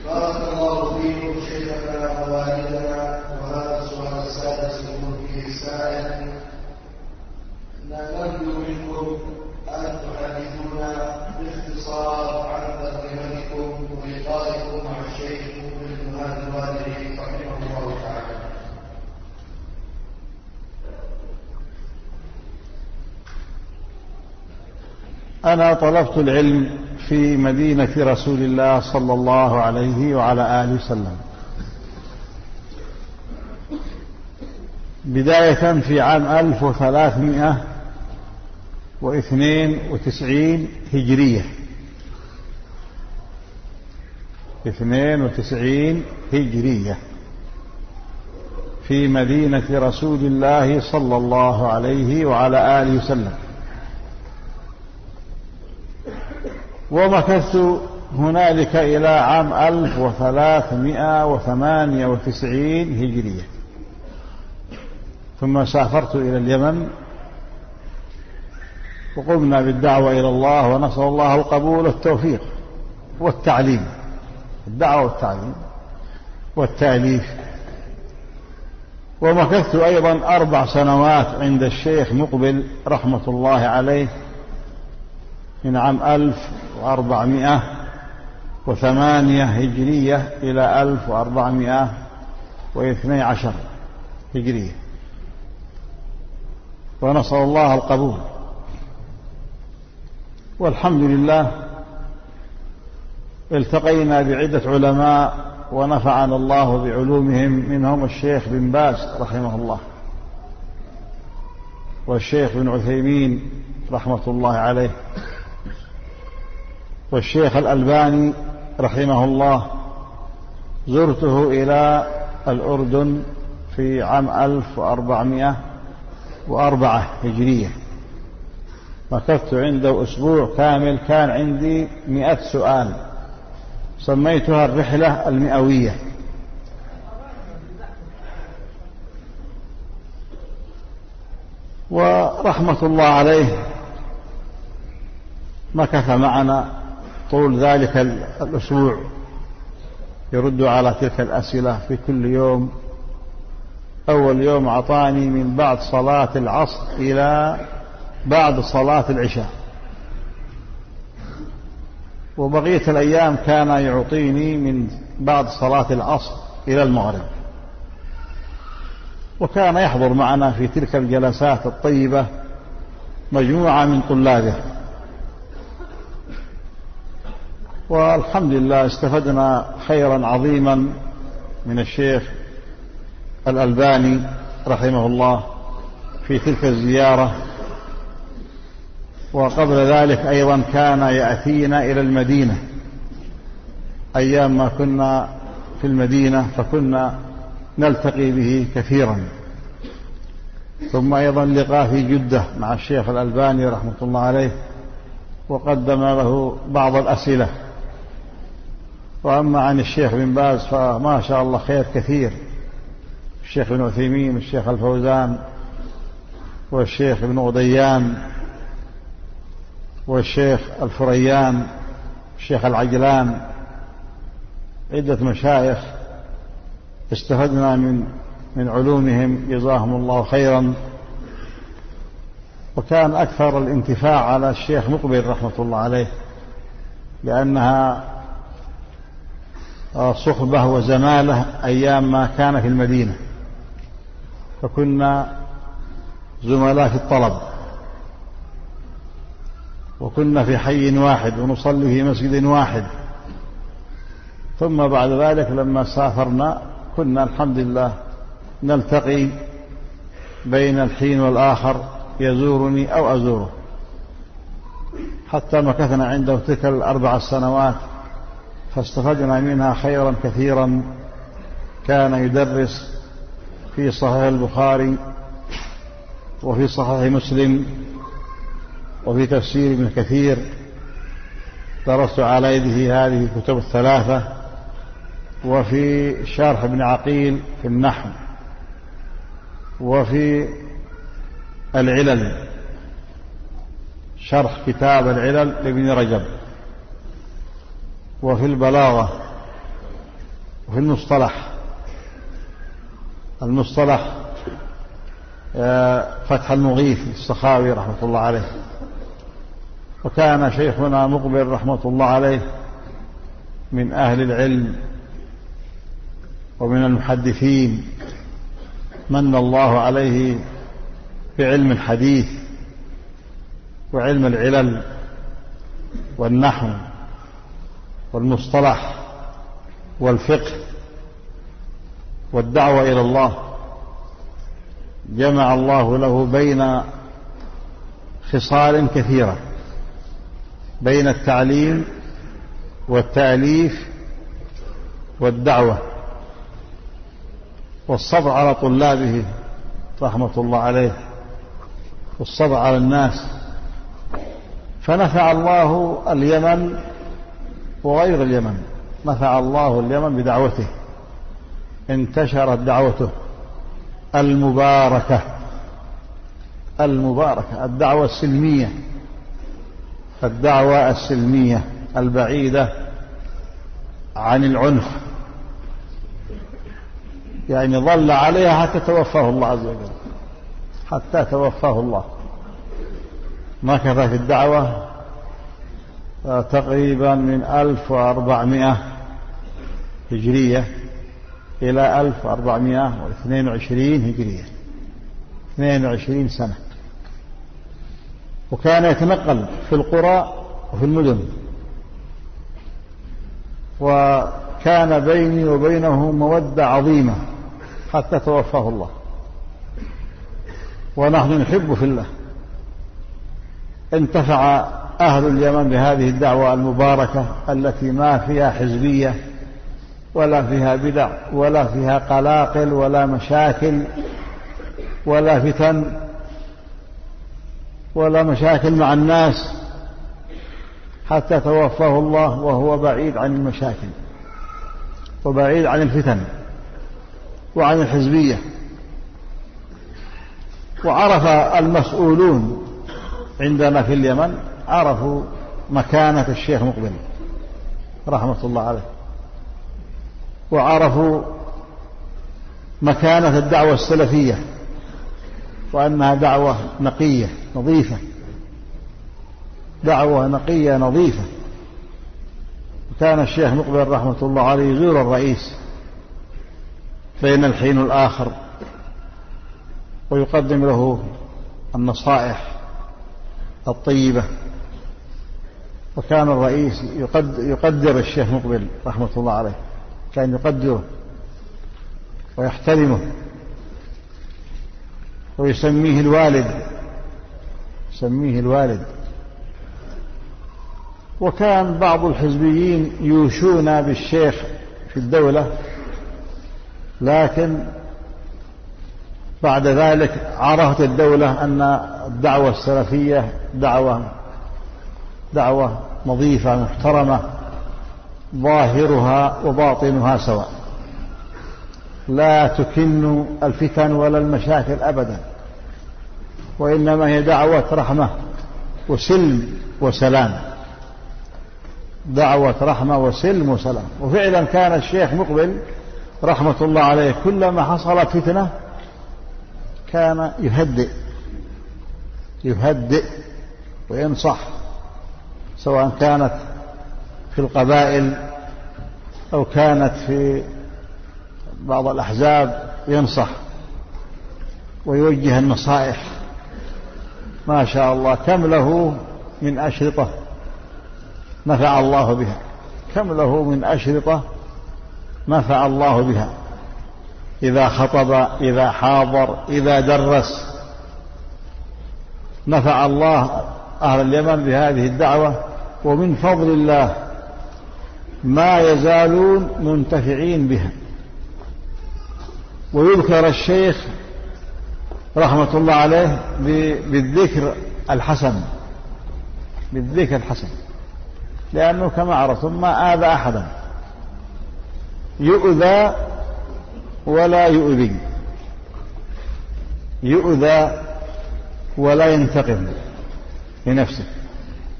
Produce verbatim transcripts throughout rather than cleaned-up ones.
بارك الله فيكم شيخنا ووالدنا. وهذا السؤال السادس يقول فيه السائل: نرجو منكم أن تحدثونا باختصار عن ترجمتكم ولقائكم مع الشيخ ابن هادي الوادعي رحمه الله تعالى. أنا طلبت العلم في مدينة رسول الله صلى الله عليه وعلى آله وسلم، بداية في عام ألف وثلاثمائة واثنين وتسعين هجرية اثنين وتسعين هجرية في مدينة رسول الله صلى الله عليه وعلى آله وسلم، ومكثت هنالك إلى عام ألف وثلاثمائة وثمانية وتسعين هجرية، ثم سافرت إلى اليمن وقمنا بالدعوة إلى الله، ونسأل الله القبول والتوفيق والتعليم، الدعوة والتعليم والتأليف. ومكثت أيضا أربع سنوات عند الشيخ مقبل رحمة الله عليه من عام ألف وأربعمائة وثمانية هجرية إلى ألف وأربعمائة واثني عشر هجرية، ونسأل الله القبول. والحمد لله التقينا بعدة علماء ونفعنا الله بعلومهم، منهم الشيخ بن باز رحمه الله، والشيخ بن عثيمين رحمة الله عليه، والشيخ الألباني رحمه الله. زرته إلى الأردن في عام ألف وأربعمائة وأربعة هجرية، مكثت عنده أسبوع كامل، كان عندي مئة سؤال، سميتها الرحلة المئوية. ورحمة الله عليه مكث معنا طول ذلك الأسبوع يرد على تلك الأسئلة في كل يوم. أول يوم أعطاني من بعد صلاة العصر إلى بعد صلاة العشاء، وبقية الأيام كان يعطيني من بعد صلاة العصر إلى المغرب، وكان يحضر معنا في تلك الجلسات الطيبة مجموعة من طلابه. والحمد لله استفدنا خيرا عظيما من الشيخ الألباني رحمه الله في تلك الزيارة. وقبل ذلك أيضا كان يأتينا إلى المدينة أيام ما كنا في المدينة، فكنا نلتقي به كثيرا. ثم أيضا لقاء في جدة مع الشيخ الألباني رحمة الله عليه، وقدم له بعض الأسئلة. وأما عن الشيخ بن باز فما شاء الله خير كثير، الشيخ بن عثيمين والشيخ الفوزان والشيخ بن غضيان والشيخ الفريان والشيخ العجلان، عدة مشايخ استفدنا من من علومهم جزاهم الله خيرا. وكان أكثر الانتفاع على الشيخ مقبل رحمة الله عليه، لأنها صحبة وزمالة أيام ما كان في المدينة، فكنا زملاء في الطلب، وكنا في حي واحد ونصلي في مسجد واحد. ثم بعد ذلك لما سافرنا كنا الحمد لله نلتقي بين الحين والآخر، يزورني أو أزوره، حتى مكثنا عنده تلك الأربع سنوات فاستفدنا منها خيرا كثيرا. كان يدرس في صحيح البخاري وفي صحيح مسلم وفي تفسير ابن كثير، درست على يده هذه الكتب الثلاثة، وفي شرح ابن عقيل في النحو، وفي العلل شرح كتاب العلل لابن رجب، وفي البلاغة وفي المصطلح. المصطلح فتح المغيث السخاوي رحمة الله عليه. وكان شيخنا مقبل رحمة الله عليه من أهل العلم ومن المحدثين، من الله عليه بعلم الحديث وعلم العلل والنحو والمصطلح والفقه والدعوة إلى الله. جمع الله له بين خصال كثيرة، بين التعليم والتأليف والدعوة والصبر على طلابه رحمة الله عليه، والصبر على الناس. فنفع الله اليمن وغير اليمن، نفع الله اليمن بدعوته، انتشرت دعوته المباركة المباركة الدعوة السلمية، الدعوة السلمية البعيدة عن العنف، يعني ظل عليها حتى توفاه الله عز وجل، حتى توفاه الله. مكث في الدعوة تقريبا من ألف وأربعمائة هجرية إلى ألف وأربعمائة واثنين وعشرين هجرية، اثنين وعشرين سنة. وكان يتنقل في القرى وفي المدن، وكان بيني وبينه مودة عظيمة حتى توفاه الله، ونحن نحب في الله. انتفع أهل اليمن بهذه الدعوة المباركة التي ما فيها حزبية ولا فيها بدع ولا فيها قلاقل ولا مشاكل ولا فتن ولا مشاكل مع الناس، حتى توفاه الله وهو بعيد عن المشاكل وبعيد عن الفتن وعن الحزبية. وعرف المسؤولون عندنا في اليمن، عرفوا مكانة الشيخ مقبل رحمة الله عليه، وعرفوا مكانة الدعوة السلفية، وأنها دعوة نقية نظيفة، دعوة نقية نظيفة. وكان الشيخ مقبل رحمة الله عليه يزور الرئيس بين الحين والآخر ويقدم له النصائح الطيبة. وكان الرئيس يقدر الشيخ مقبل رحمة الله عليه، كان يقدره ويحترمه ويسميه الوالد، يسميه الوالد. وكان بعض الحزبيين يوشون بالشيخ في الدولة، لكن بعد ذلك عرفت الدولة أن الدعوة السلفية دعوة دعوة نظيفة محترمة، ظاهرها وباطنها سواء، لا تكن الفتن ولا المشاكل أبدا، وإنما هي دعوة رحمة وسلم وسلام، دعوة رحمة وسلم وسلام. وفعلا كان الشيخ مقبل رحمة الله عليه كلما حصلت فتنة كان يهدئ يهدئ وينصح، سواء كانت في القبائل أو كانت في بعض الأحزاب، ينصح ويوجه النصائح. ما شاء الله، كم له من أشرطة نفع الله بها، كم له من أشرطة نفع الله بها، إذا خطب، إذا حاضر، إذا درس، نفع الله أهل اليمن بهذه الدعوة. ومن فضل الله ما يزالون منتفعين بها. ويذكر الشيخ رحمة الله عليه بالذكر الحسن، بالذكر الحسن، لأنه كما عرفتم ما آذى أحدا، يؤذى ولا يؤذي، يؤذى ولا ينتقم لنفسه.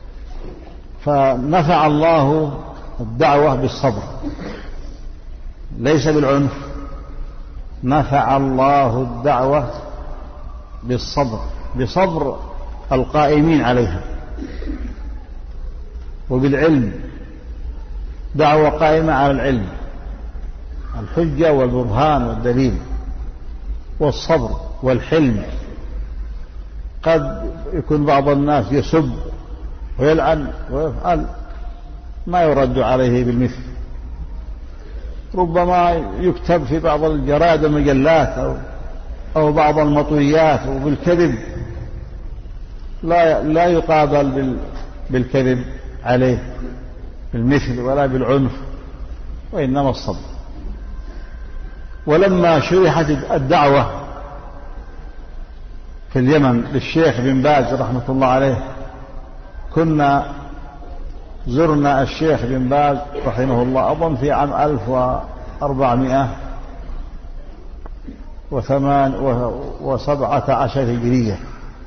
فنفع الله الدعوة بالصبر، ليس بالعنف. نفع الله الدعوة بالصبر، بصبر القائمين عليها، وبالعلم، دعوة قائمة على العلم، الحجة والبرهان والدليل، والصبر والحلم. قد يكون بعض الناس يسب ويلعن ويفعل ما يرد عليه بالمثل، ربما يكتب في بعض الجرائد والمجلات أو, أو بعض المطويات وبالكذب، لا, لا يقابل بالكذب عليه بالمثل ولا بالعنف، وإنما الصبر. ولما شرحت الدعوة في اليمن للشيخ بن باز رحمة الله عليه، كنا زرنا الشيخ بن باز رحمه الله أظن في عام ألف وأربعمائة وسبعة عشر هجرية،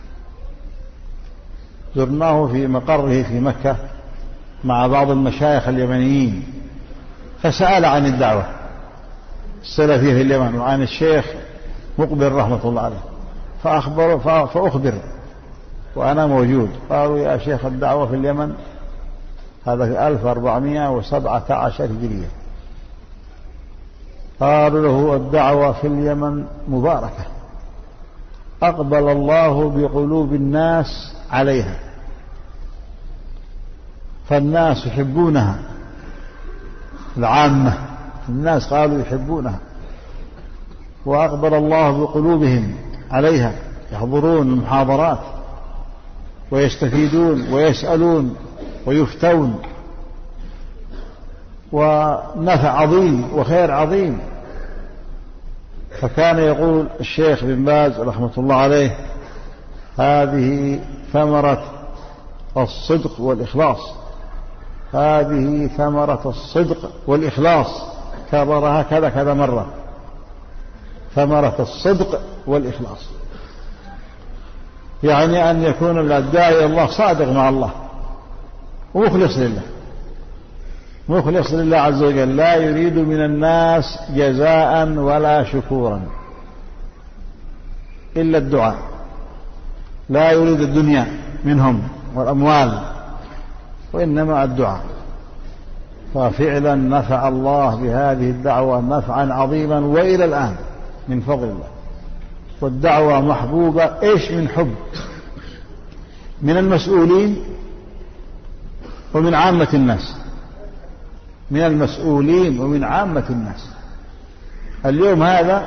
زرناه في مقره في مكة مع بعض المشايخ اليمنيين، فسأل عن الدعوة السلفية في اليمن وعن الشيخ مقبل رحمة الله عليه، فأخبر فأخبر وأنا موجود. قالوا يا شيخ الدعوة في اليمن هذا في ألف وأربعمائة وسبعة عشر هجرية. قالوا له الدعوة في اليمن مباركة، أقبل الله بقلوب الناس عليها، فالناس يحبونها، العامة الناس قالوا يحبونها، وأقبل الله بقلوبهم عليها، يحضرون المحاضرات ويستفيدون ويسألون ويفتون، ونفع عظيم وخير عظيم. فكان يقول الشيخ بن باز رحمة الله عليه هذه ثمرة الصدق والإخلاص، هذه ثمرة الصدق والإخلاص، كررها كذا كذا مرة، ثمرة الصدق والإخلاص، يعني أن يكون الداعي الله صادق مع الله ومخلص لله، مخلص لله عز وجل، لا يريد من الناس جزاء ولا شكورا إلا الدعاء، لا يريد الدنيا منهم والأموال، وإنما الدعاء. ففعلا نفع الله بهذه الدعوة نفعا عظيما وإلى الآن من فضل الله. والدعوة محبوبة إيش من حب من المسؤولين ومن عامة الناس، من المسؤولين ومن عامة الناس. اليوم هذا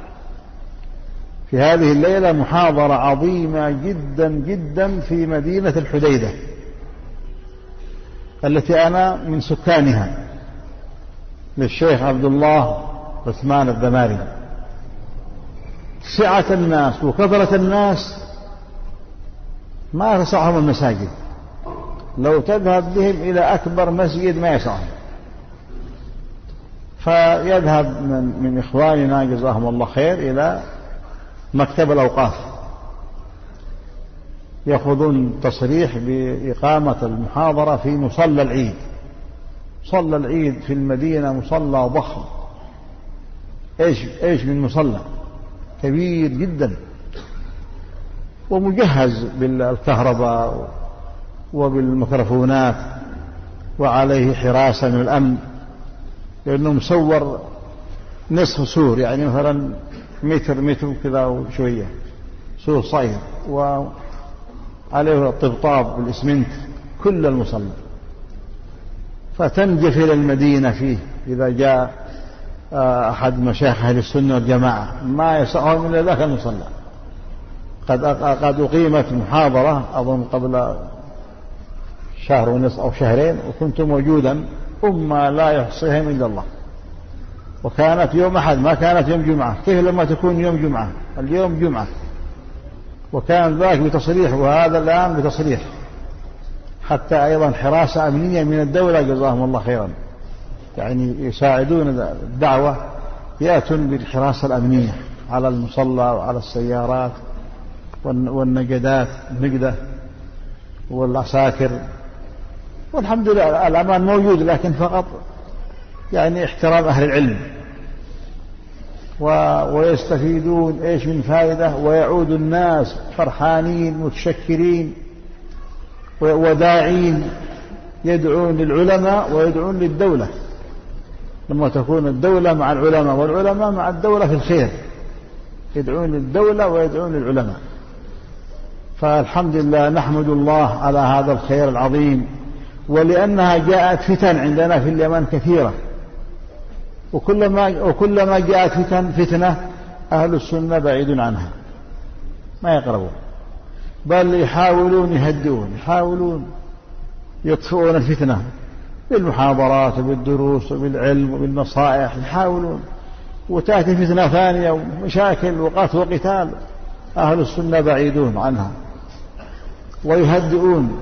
في هذه الليلة محاضرة عظيمة جدا جدا في مدينة الحديدة التي أنا من سكانها، للشيخ عبد الله عثمان الدماري. سعة الناس وكثرة الناس ما تسعهم المساجد، لو تذهب بهم إلى أكبر مسجد ما يسعهم. فيذهب من, من إخواننا جزاهم الله خير إلى مكتب الأوقاف، يأخذون تصريح بإقامة المحاضرة في مصلى العيد. مصلى العيد في المدينة مصلى ضخم، إيش إيش من مصلى كبير جدا، ومجهز بالكهرباء وبالميكروفونات، وعليه حراسة من الأمن، لأنه مصور نصف سور، يعني مثلا متر متر كذا وشوية، سور صغير، وعليه الطبطاب بالإسمنت كل المصلى. فتنجف إلى المدينة فيه إذا جاء أحد مشايخ أهل السنة والجماعة ما يسعهم إلا ذاك المصلى. قد قد أقيمت محاضرة أظن قبل شهر ونصف أو شهرين، وكنت موجودا، أمة لا يحصيهم إلا الله، وكانت يوم أحد ما كانت يوم جمعة. كيف لما تكون يوم جمعة؟ اليوم جمعة، وكان ذاك بتصريح وهذا الآن بتصريح، حتى أيضا حراسة أمنية من الدولة جزاهم الله خيرا، يعني يساعدون الدعوة، يأتون بالحراسة الأمنية على المصلى وعلى السيارات والنجدات النجدة والعساكر. والحمد لله الأمان موجود، لكن فقط يعني احترام أهل العلم ويستفيدون إيش من فائدة، ويعود الناس فرحانين متشكرين وداعين يدعون للعلماء ويدعون للدولة، لما تكون الدولة مع العلماء والعلماء مع الدولة في الخير، يدعون للدولة ويدعون للعلماء. فالحمد لله نحمد الله على هذا الخير العظيم، ولأنها جاءت فتن عندنا في اليمن كثيرة، وكلما, وكلما جاءت فتن فتنة أهل السنة بعيد عنها ما يقربون، بل يحاولون يهدئون، يحاولون يطفئون الفتنة بالمحاضرات وبالدروس وبالعلم وبالنصائح، يحاولون، وتأتي فتنة ثانية ومشاكل وقتل وقتال، أهل السنة بعيدون عنها ويهدئون.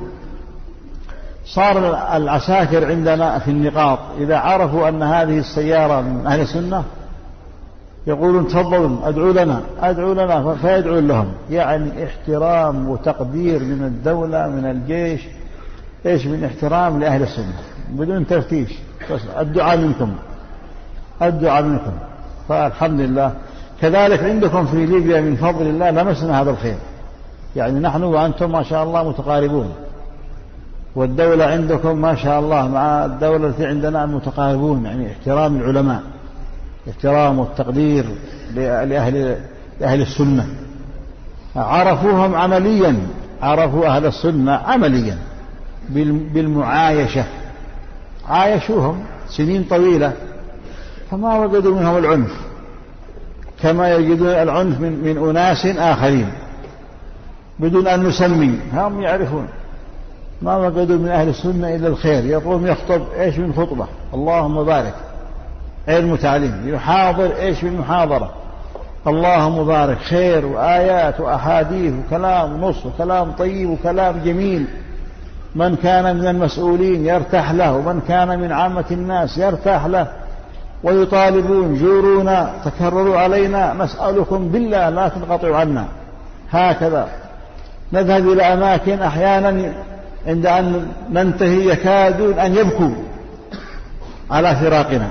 صار العساكر عندنا في النقاط إذا عرفوا أن هذه السيارة من أهل السنة يقولون تفضلوا أدعوا لنا أدعوا لنا فيدعون لهم، يعني احترام وتقدير من الدولة من الجيش، إيش من احترام لأهل السنة بدون تفتيش، الدعاء منكم الدعاء منكم. فالحمد لله. كذلك عندكم في ليبيا من فضل الله لمسنا هذا الخير، يعني نحن وأنتم ما شاء الله متقاربون، والدولة عندكم ما شاء الله مع الدولة التي عندنا متقاربون، يعني احترام العلماء، احترام والتقدير لأهل, لأهل السنة، عرفوهم عمليا، عرفوا أهل السنة عمليا بالمعايشة، عايشوهم سنين طويلة فما وجدوا منهم العنف كما يجدون العنف من, من أناس آخرين بدون أن نسمي، هم يعرفون ما وجدوا من أهل السنة إلا الخير. يقوم يخطب إيش من خطبة اللهم بارك، علم وتعليم، يحاضر إيش من محاضرة اللهم بارك، خير وآيات وأحاديث وكلام نص وكلام طيب وكلام جميل، من كان من المسؤولين يرتاح له ومن كان من عامة الناس يرتاح له، ويطالبون زورونا تكرروا علينا نسألكم بالله لا تنقطعوا عنا. هكذا نذهب إلى أماكن أحيانا عند أن ننتهي يكادون أن يبكوا على فراقنا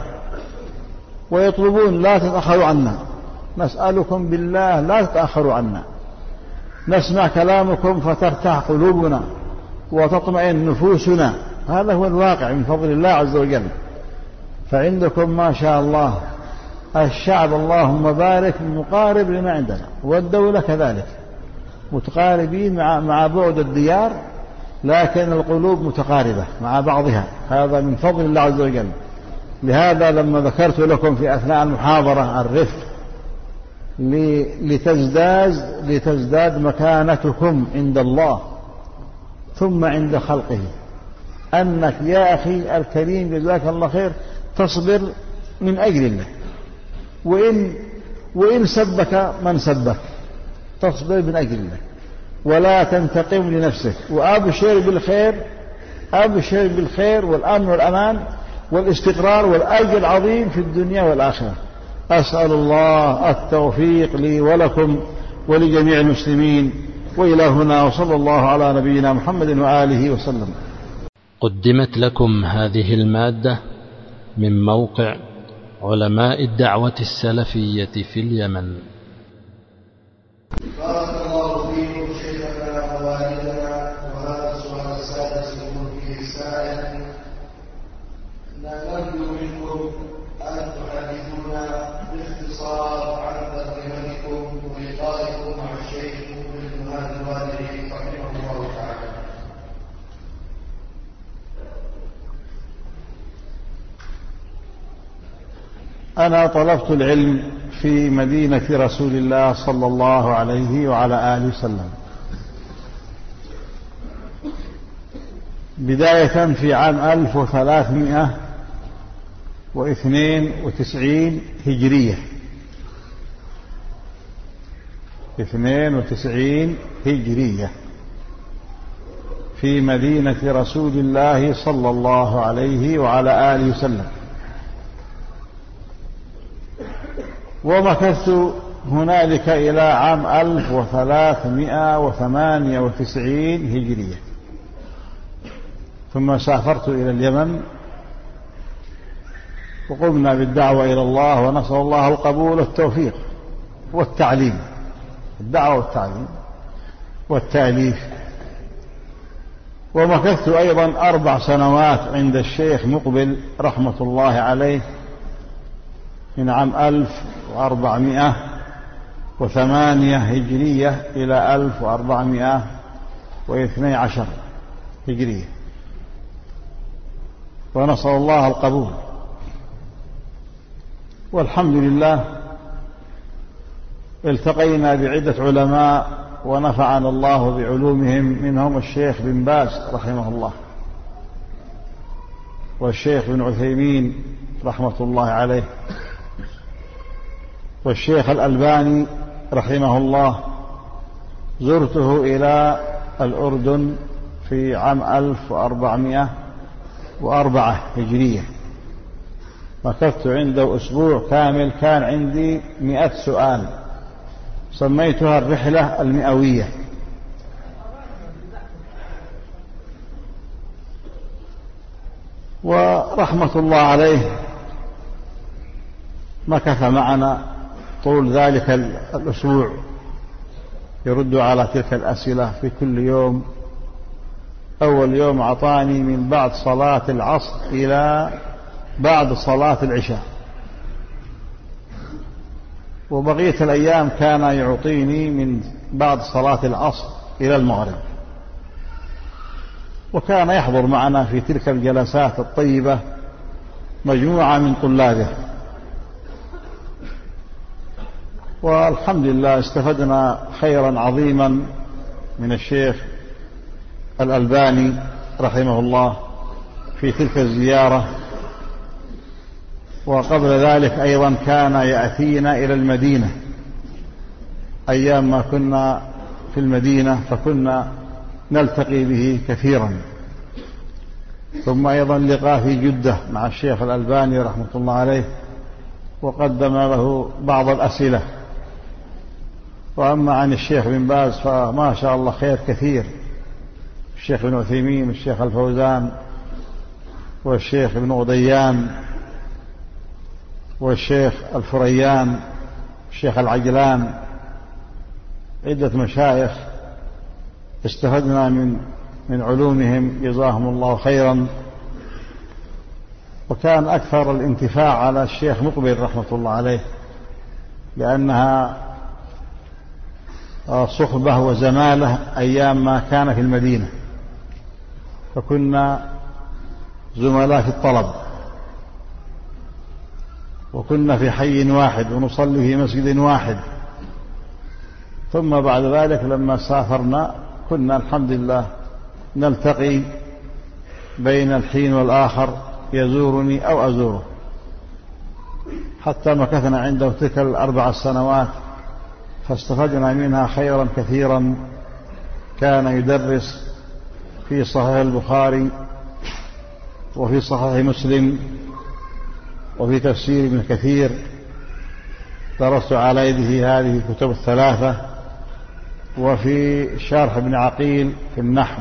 ويطلبون لا تتأخروا عنا، نسألكم بالله لا تتأخروا عنا، نسمع كلامكم فترتاح قلوبنا وتطمئن نفوسنا. هذا هو الواقع من فضل الله عز وجل. فعندكم ما شاء الله الشعب اللهم بارك مقارب لما عندنا، والدولة كذلك متقاربين مع, مع بعد الديار، لكن القلوب متقاربة مع بعضها، هذا من فضل الله عز وجل. لهذا لما ذكرت لكم في أثناء المحاضرة الرفق لتزداد, لتزداد مكانتكم عند الله ثم عند خلقه، أنك يا أخي الكريم جزاك الله خير تصبر من أجل الله، وإن, وإن سبك من سبك تصبر من أجل الله ولا تنتقم لنفسك، وأبشر بالخير، أبشر بالخير والأمن والأمان والاستقرار والأجر العظيم في الدنيا والآخرة. أسأل الله التوفيق لي ولكم ولجميع المسلمين، وإلى هنا، وصلى الله على نبينا محمد وآله وسلم. قدمت لكم هذه المادة من موقع علماء الدعوة السلفية في اليمن. بارك الله فيكم شيخنا ووالدنا. وهذا السؤال السادس من فيه السائل: نرجو منكم أن تحدثونا باختصار عن تقديمكم ولقائكم مع الشيخ ابن هادي الوادعي رحمه الله تعالى. أنا طلبت العلم في مدينة رسول الله صلى الله عليه وعلى آله وسلم بداية في عام ألف وثلاثمائة واثنين وتسعين هجرية، اثنين وتسعين هجرية في مدينة رسول الله صلى الله عليه وعلى آله وسلم، ومكثت هنالك إلى عام ألف وثلاثمائة وثمانية وتسعين هجرية، ثم سافرت إلى اليمن وقمنا بالدعوة إلى الله، ونسأل الله القبول والتوفيق والتعليم، الدعوة والتعليم والتأليف. ومكثت أيضا أربع سنوات عند الشيخ مقبل رحمة الله عليه من عام ألف وأربعمائة وثمانية هجرية إلى ألف وأربعمائة واثني عشر هجرية، ونسأل الله القبول. والحمد لله التقينا بعدة علماء ونفعنا الله بعلومهم، منهم الشيخ بن باز رحمه الله، والشيخ بن عثيمين رحمة الله عليه، والشيخ الألباني رحمه الله. زرته إلى الأردن في عام ألف وأربعمائة وأربعة هجرية، مكثت عنده أسبوع كامل، كان عندي مئة سؤال، سميتها الرحلة المئوية. ورحمة الله عليه مكث معنا طول ذلك الأسبوع يرد على تلك الأسئلة في كل يوم. أول يوم أعطاني من بعد صلاة العصر إلى بعد صلاة العشاء، وبقية الأيام كان يعطيني من بعد صلاة العصر إلى المغرب، وكان يحضر معنا في تلك الجلسات الطيبة مجموعة من طلابه. والحمد لله استفدنا خيرا عظيما من الشيخ الألباني رحمه الله في تلك الزيارة. وقبل ذلك أيضا كان يأتينا إلى المدينة أيام ما كنا في المدينة، فكنا نلتقي به كثيرا. ثم أيضا لقاء في جدة مع الشيخ الألباني رحمة الله عليه، وقدم له بعض الأسئلة. وأما عن الشيخ بن باز فما شاء الله خير كثير، الشيخ بن عثيمين والشيخ الفوزان والشيخ بن غضيان والشيخ الفريان والشيخ العجلان، عدة مشايخ استفدنا من من علومهم جزاهم الله خيرا. وكان أكثر الانتفاع على الشيخ مقبل رحمة الله عليه، لأنها صحبة وزمالة أيام ما كان في المدينة، فكنا زملاء في الطلب، وكنا في حي واحد ونصلي في مسجد واحد. ثم بعد ذلك لما سافرنا كنا الحمد لله نلتقي بين الحين والآخر، يزورني أو أزوره، حتى مكثنا عنده تلك الأربع سنوات، فاستفدنا منها خيرا كثيرا. كان يدرس في صحيح البخاري وفي صحيح مسلم وفي تفسير ابن كثير، درست على يده هذه الكتب الثلاثة، وفي شرح ابن عقيل في النحو،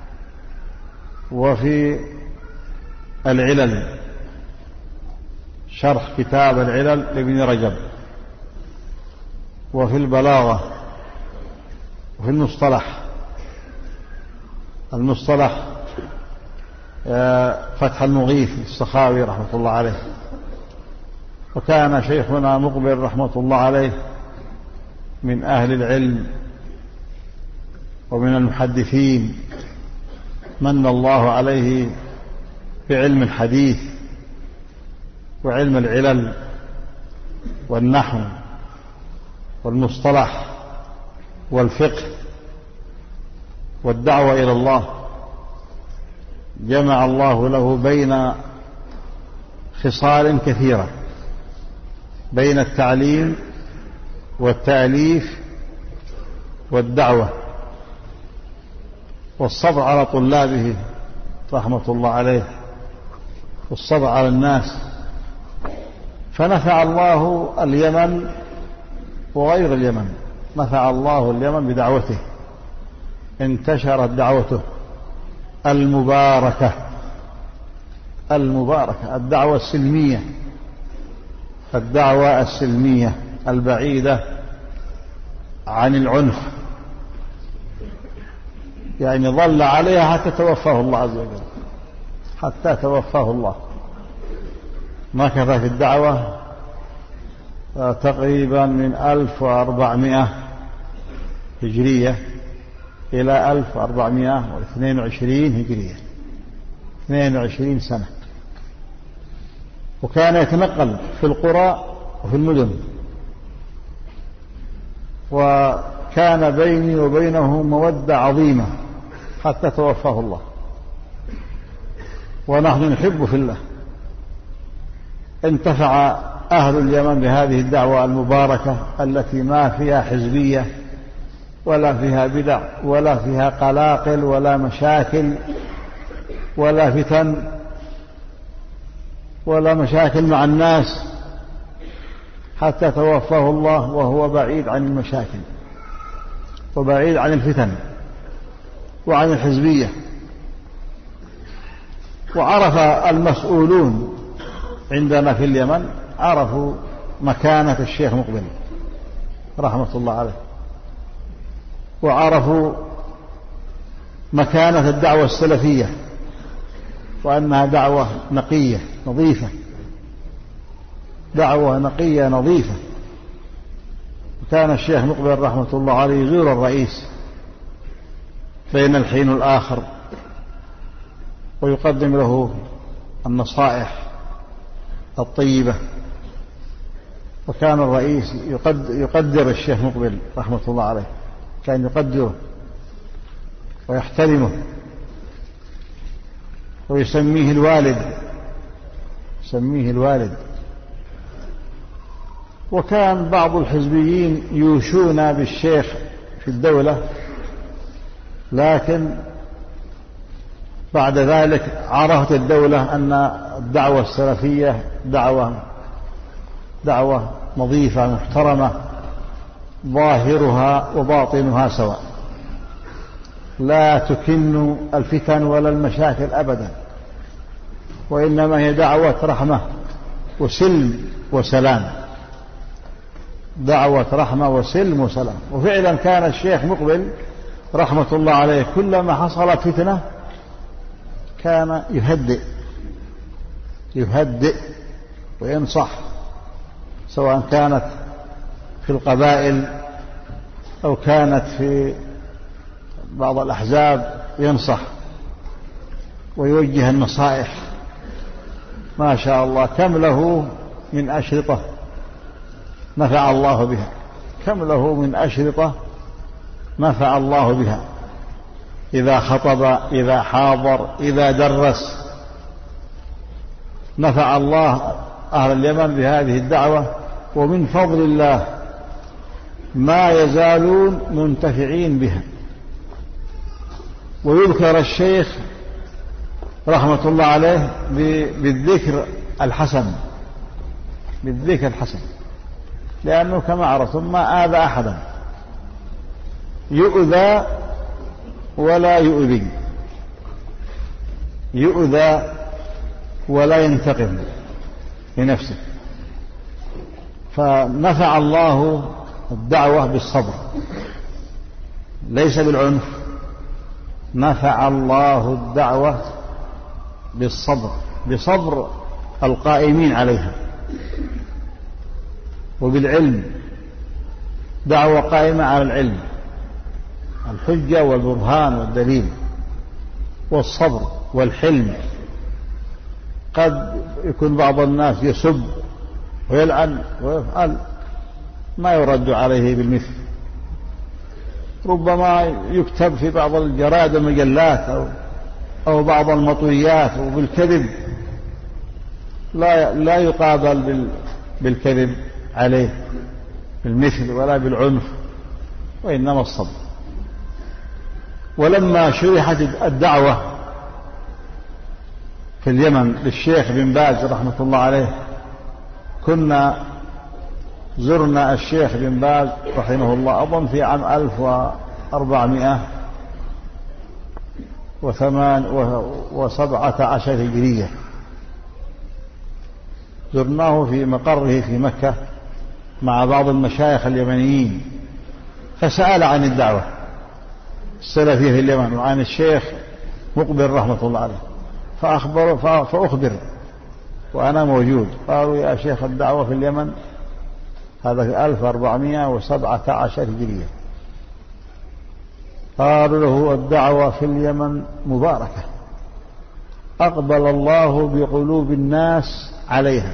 وفي العلل شرح كتاب العلل لابن رجب، وفي البلاغة، وفي المصطلح المصطلح فتح المغيث السخاوي رحمة الله عليه. وكان شيخنا مقبل رحمة الله عليه من أهل العلم ومن المحدثين، من الله عليه بعلم الحديث وعلم العلل والنحو والمصطلح والفقه والدعوة إلى الله. جمع الله له بين خصال كثيرة، بين التعليم والتأليف والدعوة والصبر على طلابه رحمة الله عليه، والصبر على الناس. فنفع الله اليمن وغير اليمن، نفع الله اليمن بدعوته، انتشرت دعوته المباركة المباركة الدعوة السلمية الدعوة السلمية البعيدة عن العنف، يعني ظل عليها حتى توفاه الله عز وجل، حتى توفاه الله. مكث في الدعوة تقريبا من ألف وأربعمائة هجرية إلى ألف وأربعمائة واثنين وعشرين هجرية، اثنين وعشرين سنة. وكان يتنقل في القرى وفي المدن، وكان بيني وبينه مودة عظيمة حتى توفاه الله، ونحن نحب في الله. انتفع أهل اليمن بهذه الدعوة المباركة التي ما فيها حزبية ولا فيها بدع ولا فيها قلاقل ولا مشاكل ولا فتن ولا مشاكل مع الناس، حتى توفاه الله وهو بعيد عن المشاكل وبعيد عن الفتن وعن الحزبية. وعرف المسؤولون عندنا في اليمن، عرفوا مكانة الشيخ مقبل رحمة الله عليه، وعرفوا مكانة الدعوة السلفية، وأنها دعوة نقية نظيفة، دعوة نقية نظيفة. وكان الشيخ مقبل رحمة الله عليه يزور الرئيس بين الحين والآخر ويقدم له النصائح الطيبة. وكان الرئيس يقدر الشيخ مقبل رحمة الله عليه، كان يقدره ويحترمه ويسميه الوالد، يسميه الوالد. وكان بعض الحزبيين يوشون بالشيخ في الدولة، لكن بعد ذلك عرفت الدولة أن الدعوة السلفية دعوة دعوة نظيفة محترمة، ظاهرها وباطنها سواء، لا تكن الفتن ولا المشاكل أبدا، وإنما هي دعوة رحمة وسلم وسلام، دعوة رحمة وسلم وسلام. وفعلا كان الشيخ مقبل رحمة الله عليه كلما حصلت فتنة كان يهدئ يهدئ وينصح، سواء كانت في القبائل أو كانت في بعض الأحزاب، ينصح ويوجه النصائح. ما شاء الله، كم له من أشرطة نفع الله بها، كم له من أشرطة نفع الله بها، إذا خطب، إذا حاضر، إذا درس، نفع الله أهل اليمن بهذه الدعوة. ومن فضل الله ما يزالون منتفعين بها. ويذكر الشيخ رحمة الله عليه بالذكر الحسن، بالذكر الحسن، لأنه كما عرفتم ما آذى أحدا، يؤذى ولا يؤذي، يؤذى ولا ينتقم لنفسه. فنفع الله الدعوة بالصبر ليس بالعنف، نفع الله الدعوة بالصبر، بصبر القائمين عليها، وبالعلم، دعوة قائمة على العلم، الحجة والبرهان والدليل والصبر والحلم. قد يكون بعض الناس يسب ويلعن ويفعل ما يرد عليه بالمثل، ربما يكتب في بعض الجرائد والمجلات أو, أو بعض المطويات وبالكذب، لا, لا يقابل بالكذب عليه بالمثل ولا بالعنف، وإنما الصبر. ولما شرحت الدعوة في اليمن للشيخ بن باز رحمة الله عليه، كنا زرنا الشيخ بن باز رحمه الله أظن في عام ألف وأربعمائة وسبعة عشر هجرية، زرناه في مقره في مكة مع بعض المشايخ اليمنيين، فسأل عن الدعوة السلفية في اليمن وعن الشيخ مقبل رحمة الله عليه، فأخبر فأخبر وأنا موجود. قالوا يا شيخ الدعوة في اليمن، هذا في ألف وأربعمائة وسبعة عشر هجرية، قالوا له الدعوة في اليمن مباركة، أقبل الله بقلوب الناس عليها،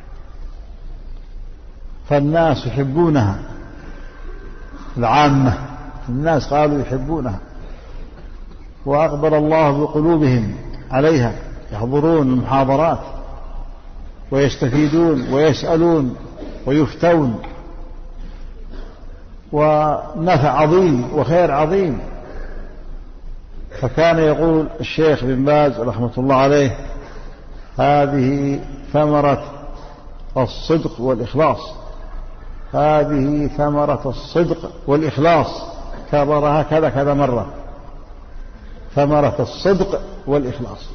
فالناس يحبونها، العامة الناس قالوا يحبونها، وأقبل الله بقلوبهم عليها، يحضرون المحاضرات ويستفيدون ويسألون ويفتون، ونفع عظيم وخير عظيم. فكان يقول الشيخ بن باز رحمة الله عليه: هذه ثمرة الصدق والإخلاص، هذه ثمرة الصدق والإخلاص، كررها كذا كذا مرة، ثمرة الصدق والإخلاص،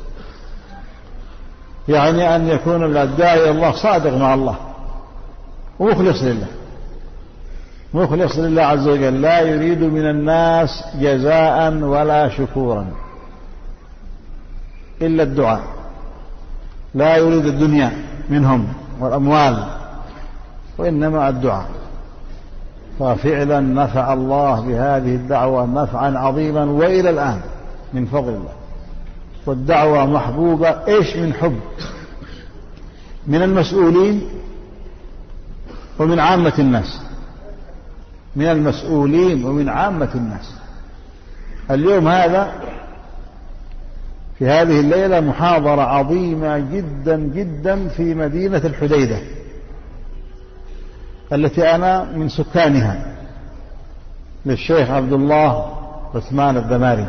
يعني أن يكون الداعي إلى الله صادق مع الله ومخلص لله، مخلص لله عز وجل، لا يريد من الناس جزاء ولا شكورا إلا الدعاء، لا يريد الدنيا منهم والأموال، وإنما الدعاء. ففعلا نفع الله بهذه الدعوة نفعا عظيما وإلى الآن من فضل الله. والدعوة محبوبة إيش من حب من المسؤولين ومن عامة الناس، من المسؤولين ومن عامة الناس. اليوم هذا في هذه الليلة محاضرة عظيمة جدا جدا في مدينة الحديدة التي أنا من سكانها، للشيخ عبد الله عثمان الدماري.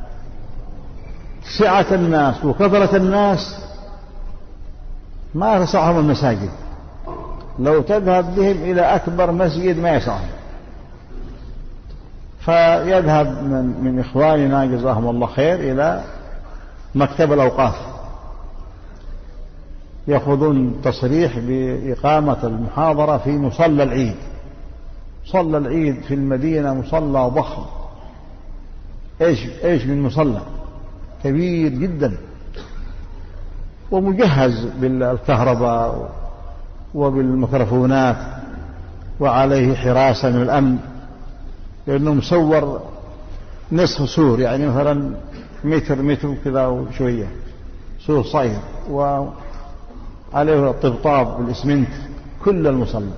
سعة الناس وكثرة الناس ما تسعهم المساجد، لو تذهب بهم إلى أكبر مسجد ما يسعهم، فيذهب من, من إخواننا جزاهم الله خير إلى مكتب الأوقاف، يأخذون تصريح بإقامة المحاضرة في مصلى العيد. مصلى العيد في المدينة مصلى ضخم، إيش إيش من مصلى كبير جدا، ومجهز بالكهرباء وبالميكروفونات، وعليه حراسة من الأمن، لأنه مصور نصف سور، يعني مثلا متر متر كذا وشوية، سور صغير، وعليه الطبطاب بالإسمنت كل المصلى،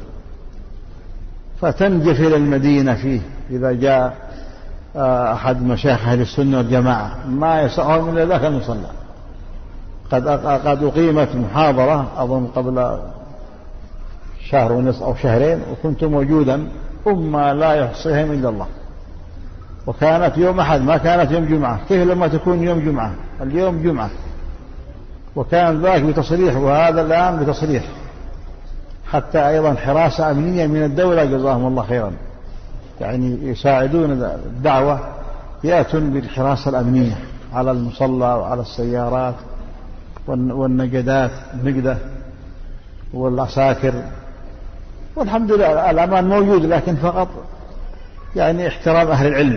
فتنجفل المدينة فيه إذا جاء أحد مشايخ أهل السنة والجماعة ما يسعهم إلا ذاك المصلى. قد قد أقيمت محاضرة أظن قبل شهر ونصف أو شهرين، وكنت موجودا، أمة لا يحصيهم إلا الله، وكانت يوم أحد ما كانت يوم جمعة. كيف لما تكون يوم جمعة؟ اليوم جمعة، وكان ذاك بتصريح وهذا الآن بتصريح، حتى أيضا حراسة أمنية من الدولة جزاهم الله خيرا، يعني يساعدون الدعوة، يأتون بالحراسة الأمنية على المصلى وعلى السيارات والنجدات النجدة والعساكر، والحمد لله الأمان موجود، لكن فقط يعني احترام أهل العلم،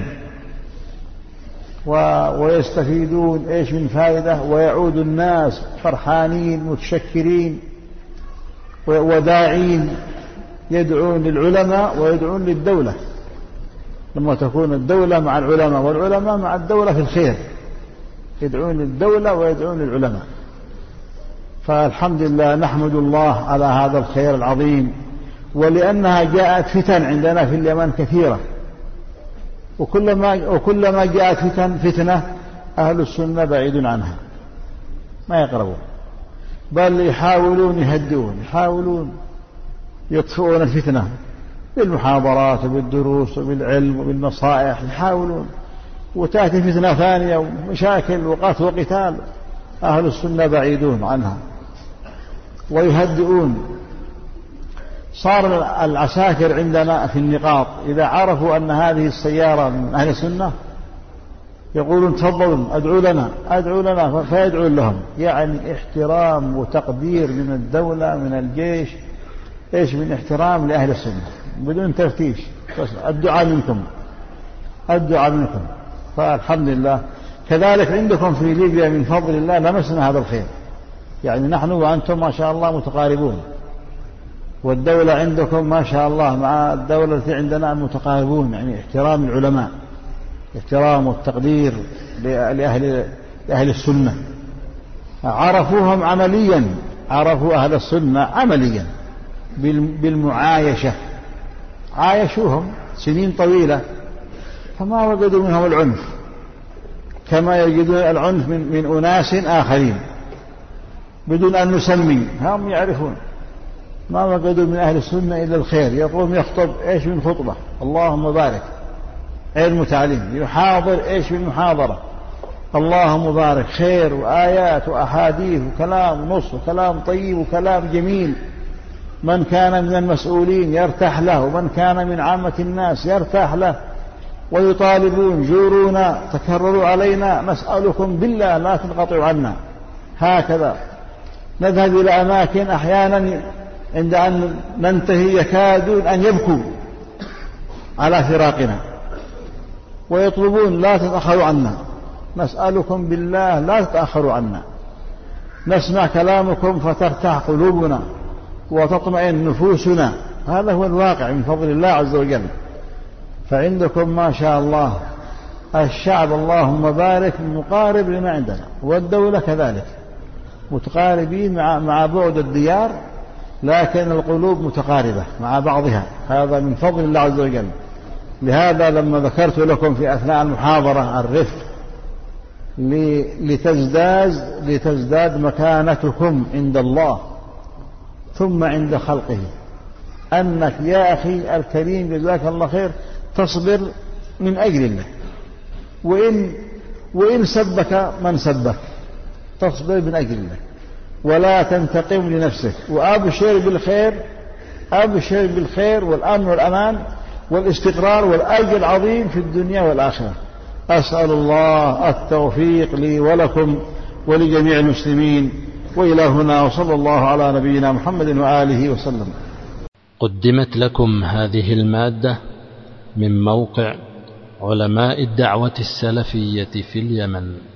ويستفيدون إيش من فائدة، ويعود الناس فرحانين متشكرين وداعين، يدعون للعلماء ويدعون للدولة، لما تكون الدولة مع العلماء والعلماء مع الدولة في الخير، يدعون للدولة ويدعون للعلماء. فالحمد لله نحمد الله على هذا الخير العظيم، ولأنها جاءت فتن عندنا في اليمن كثيرة، وكلما وكلما جاءت فتن فتنة أهل السنة بعيد عنها ما يقربون، بل يحاولون يهدئون، يحاولون يطفئون الفتنة بالمحاضرات وبالدروس وبالعلم وبالنصائح، يحاولون، وتأتي فتنة ثانية ومشاكل وقتل وقتال، أهل السنة بعيدون عنها ويهدئون. صار العساكر عندنا في النقاط إذا عرفوا أن هذه السيارة من أهل السنة يقولون تفضلوا ادعوا لنا ادعوا لنا فيدعون لهم، يعني احترام وتقدير من الدولة من الجيش، ايش من احترام لأهل السنة بدون تفتيش، بس الدعاء منكم الدعاء منكم. فالحمد لله. كذلك عندكم في ليبيا من فضل الله لمسنا هذا الخير، يعني نحن وأنتم ما شاء الله متقاربون، والدولة عندكم ما شاء الله مع الدولة التي عندنا متقاربون، يعني احترام العلماء، احترام والتقدير لأهل, لأهل السنة، عرفوهم عمليا، عرفوا أهل السنة عمليا بالمعايشة، عايشوهم سنين طويلة فما وجدوا منهم العنف كما يجدون العنف من, من أناس آخرين بدون أن نسمي، هم يعرفون. ما وجدوا من أهل السنة إلا الخير، يقوم يخطب إيش من خطبة اللهم بارك، علم وتعليم، يحاضر إيش من محاضرة اللهم بارك، خير وآيات وأحاديث وكلام نص وكلام طيب وكلام جميل. من كان من المسؤولين يرتاح له، ومن كان من عامة الناس يرتاح له، ويطالبون زورونا تكرروا علينا نسألكم بالله لا تنقطعوا عنا. هكذا نذهب إلى أماكن أحيانا عند أن ننتهي يكادون أن يبكوا على فراقنا ويطلبون لا تتأخروا عنا، نسألكم بالله لا تتأخروا عنا، نسمع كلامكم فترتاح قلوبنا وتطمئن نفوسنا. هذا هو الواقع من فضل الله عز وجل. فعندكم ما شاء الله الشعب اللهم بارك مقارب لما عندنا، والدولة كذلك متقاربين مع, مع بعد الديار، لكن القلوب متقاربة مع بعضها، هذا من فضل الله عز وجل. لهذا لما ذكرت لكم في أثناء المحاضرة الرفق لتزداد, لتزداد مكانتكم عند الله ثم عند خلقه، أنك يا أخي الكريم جزاك الله خير تصبر من أجل الله، وإن, وإن سبك من سبك تصبر من أجل الله، ولا تنتقم لنفسك، وأبشر بالخير، أبشر بالخير والأمن والأمان والاستقرار والأجر العظيم في الدنيا والآخرة. أسأل الله التوفيق لي ولكم ولجميع المسلمين، وإلى هنا، وصلى الله على نبينا محمد وآله وسلم. قدمت لكم هذه المادة من موقع علماء الدعوة السلفية في اليمن.